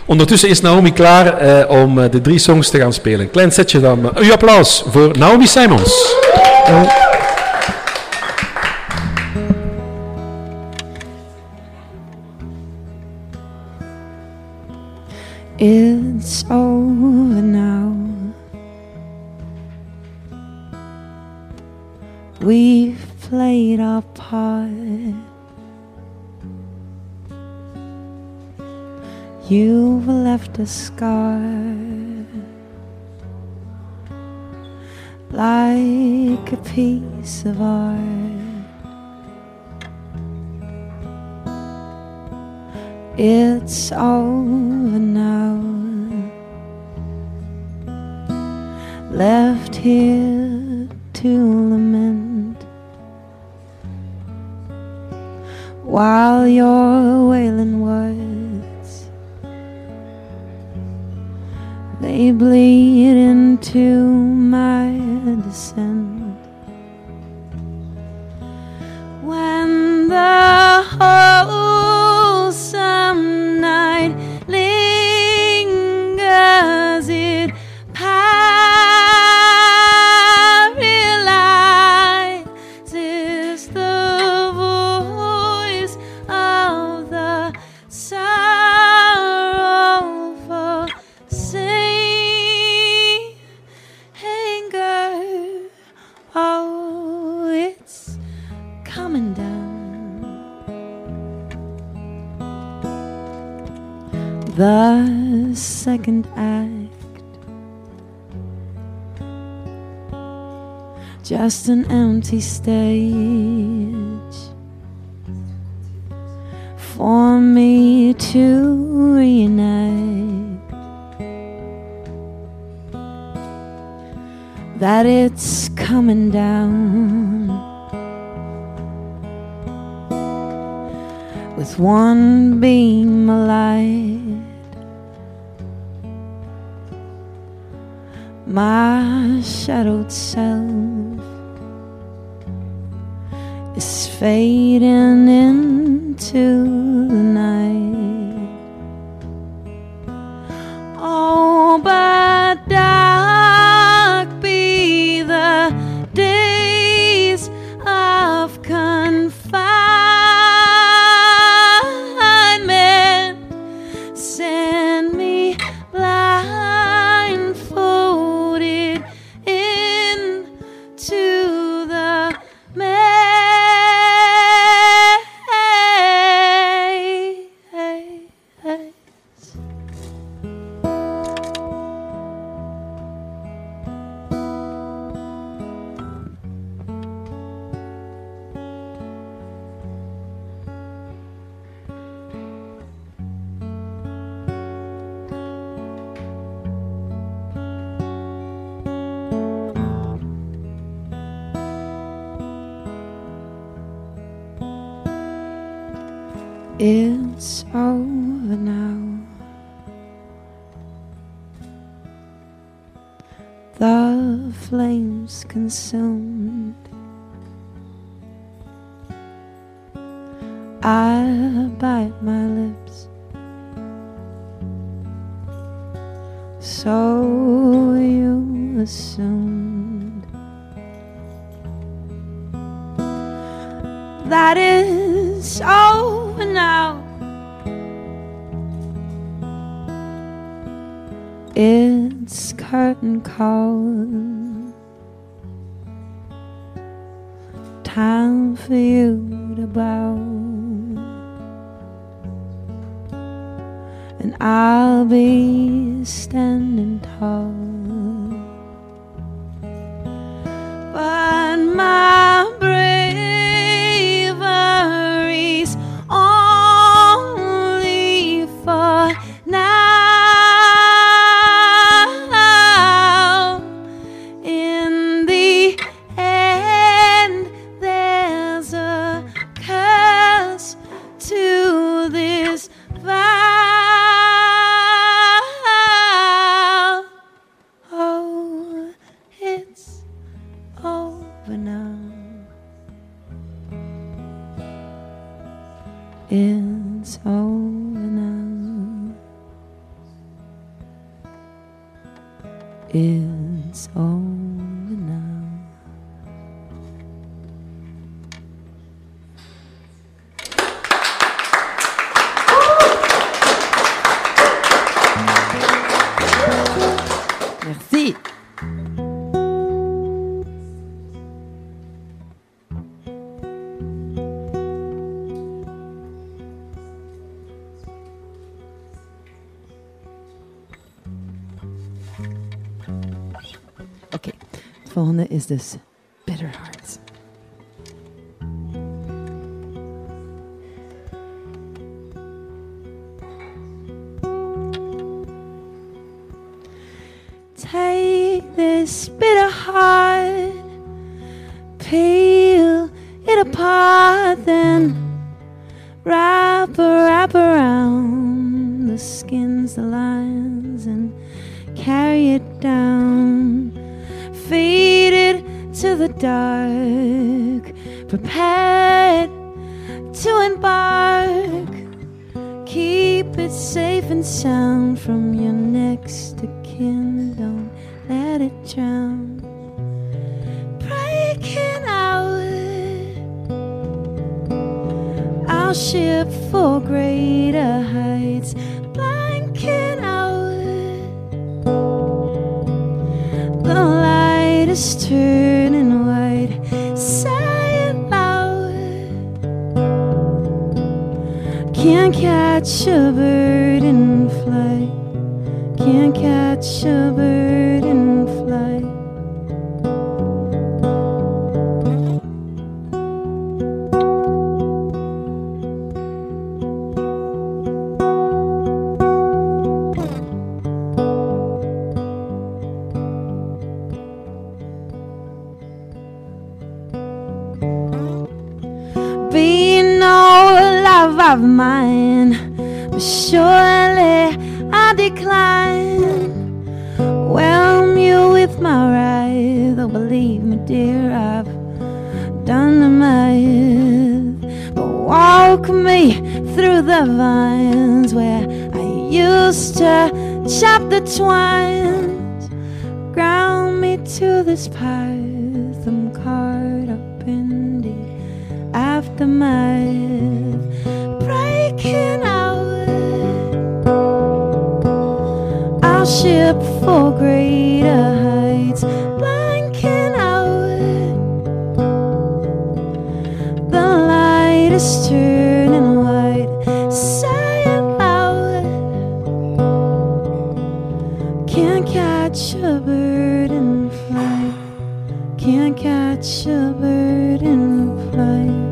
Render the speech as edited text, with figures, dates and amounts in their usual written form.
Ondertussen is Naomi klaar om de 3 songs te gaan spelen. Een klein setje dan. Uw applaus voor Naomi Simons. It's over now. We've played our part. You've left a scar, like a piece of art. It's over now. Left here to lament while you're wailing words, they bleed into my descent. When the wholesome night lingers, it paralyzes the voice of the sorrowful singer. Oh, it's coming down. The second act, just an empty stage for me to reenact. That it's coming down with one beam of light. My shadowed self is fading into the night. Oh, but dark be the days of confinement. Send me blindfolded into the maze. It's over now. The flames consumed. I bite my lips. So you assumed that it's over now. It's curtain call. Time for you to bow, and I'll be standing tall. But my bravery's only for now. In the end, there's a curse to this vow. Oh, it's over now. it's over now. Merci. Okay, het volgende is dus Bitter Hearts. Take this bitter heart, peel it apart, then wrap around the skins, the lines, and carry it down. Feed it to the dark, prepared to embark. Keep it safe and sound from your next of kin. Don't let it drown. Breaking out, I'll ship for greater heights. Blanking out, the light is turning white. Say it loud. Can't catch a bird in flight. Can't catch a bird in flight. Be no love of mine, but surely I decline. Whelm you with my wrath, oh believe me dear, I've done the math. But walk me through the vines where I used to chop the twines. Ground me to this path, I'm caught up in the aftermath. Breaking out, I'll ship for greater heights. Blanking out, the light is turning white. Say it loud. Can't catch a bird in flight. Can't catch a bird in flight.